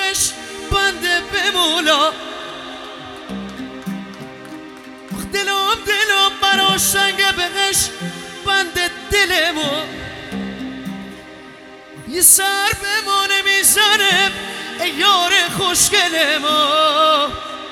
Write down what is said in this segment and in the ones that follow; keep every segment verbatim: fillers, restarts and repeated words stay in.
بهش بنده به مولا دلم دلم برا شنگ بهش بنده دلمو یه سر به ما نمیزنم ای یار خوشگلمو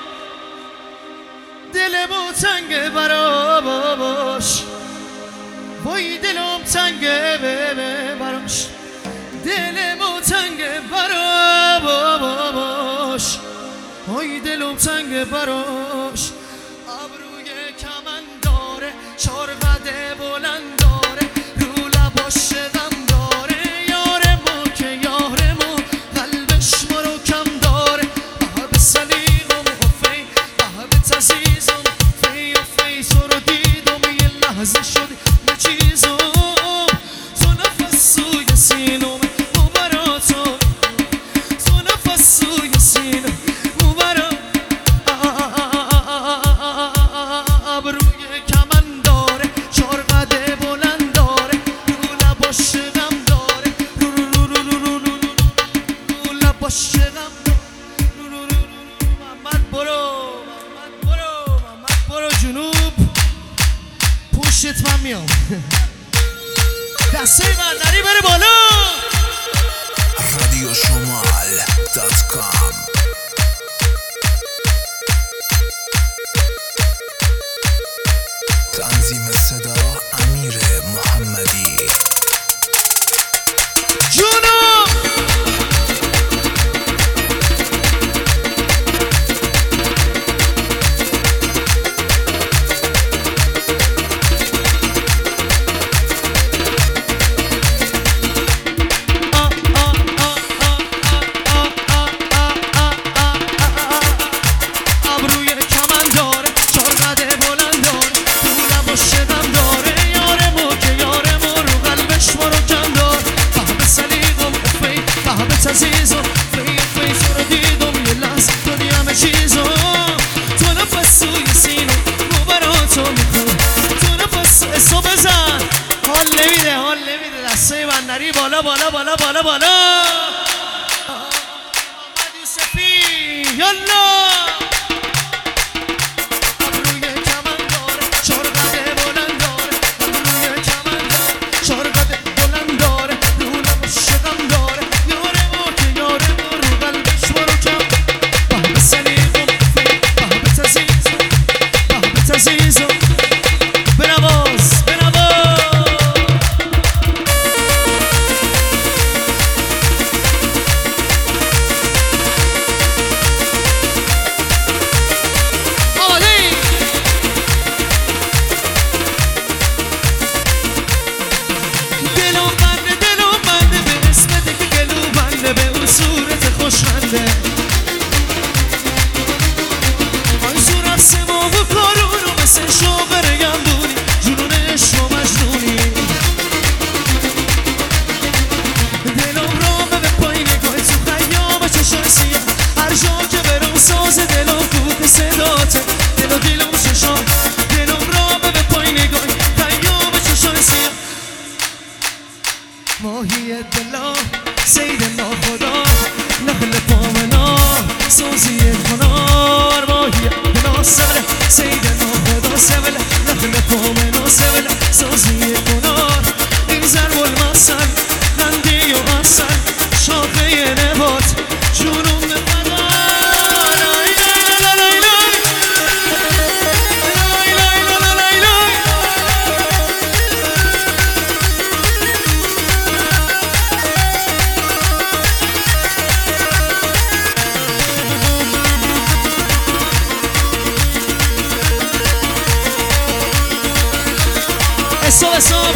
دلمو تنگه برا باباش وای دلم تنگه براش دلمو تنگه برا باباش وای دلم تنگه براش ابروی کمن داره چار قده بلند داره رو لباش شدم داره یارمو که یارمو قلبش مرو کم داره به سلیقم و فی به عزیزم فی و فی تو رو دیدم یه لحظه شد یه چیزم تو نفس سوی سینم مبرا تو تو نفس سوی سینم مبرا ابروی کمن داره چار قده بلند داره رو لباش شدم داره رو رو رو رو رو رو رو لباش شدم محمد برو محمد برو محمد برو جنوب پوشت من میام دسته من نری بره بالا رادیو شمال دات کام تنظیم صدا امیر محمدی جنوب عزیزم فی فی تو رو دیدم یه لحظه دنیا همه چیزم تو نفس سوی سینم مبرا تو میخون تو نفس اسو بزن حال نمیده حال نمیده دسته من نری بالا بالا بالا بالا بالا محمد یوسفی یالا ماهی دلا سید ناخدا نخل پامنا سوزی کنار ماهی دلا سبله سید ناخدا سبله نخل پامنا سبله سوزی کنار این ضرب المثل خندی و اصل شاخه نبات جنون حساب حساب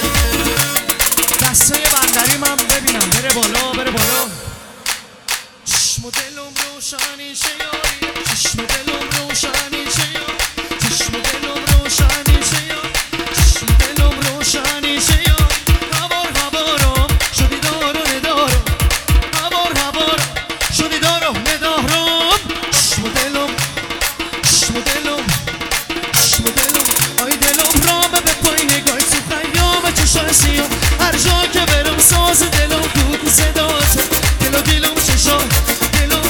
دسته بندری من ببینم بره بالا بره بالا چشم و دلم روشنی شه یاری چشم و دلم روشنی شه یاری چشم و دلم روشنی شه یاری چشم و دلم روشنی شه یاری هوار هوارم شدی دار و ندارم هوار هوارم شدی دار و ندارم چشم و دلم چشم و دلم چشم و دلم آی دلم رامه به پای نگاه تو خیام چشم هر جا که برم ساز دلم بود صدات دل و دلم ششا دلم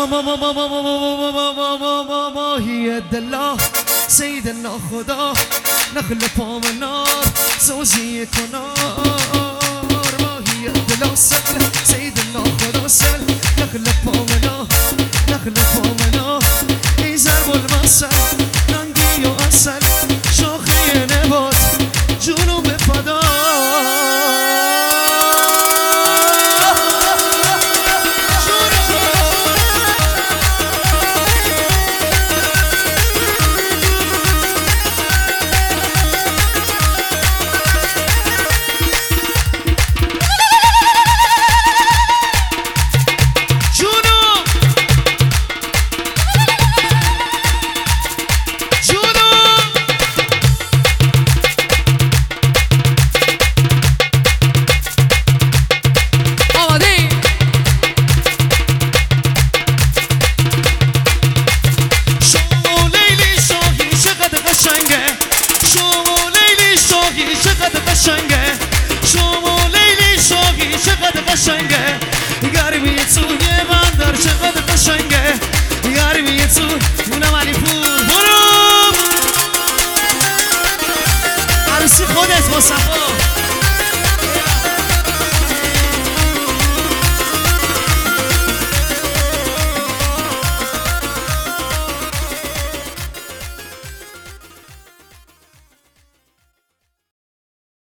ما ما ما ما ما ما ما ما ما ما ما ماهی دلا سیدنا خدا نخل پام نار سوزی کنار ماهی دلا سل سیدنا خدا سل نخل پام نار نخل پام نار ای ضرب المثل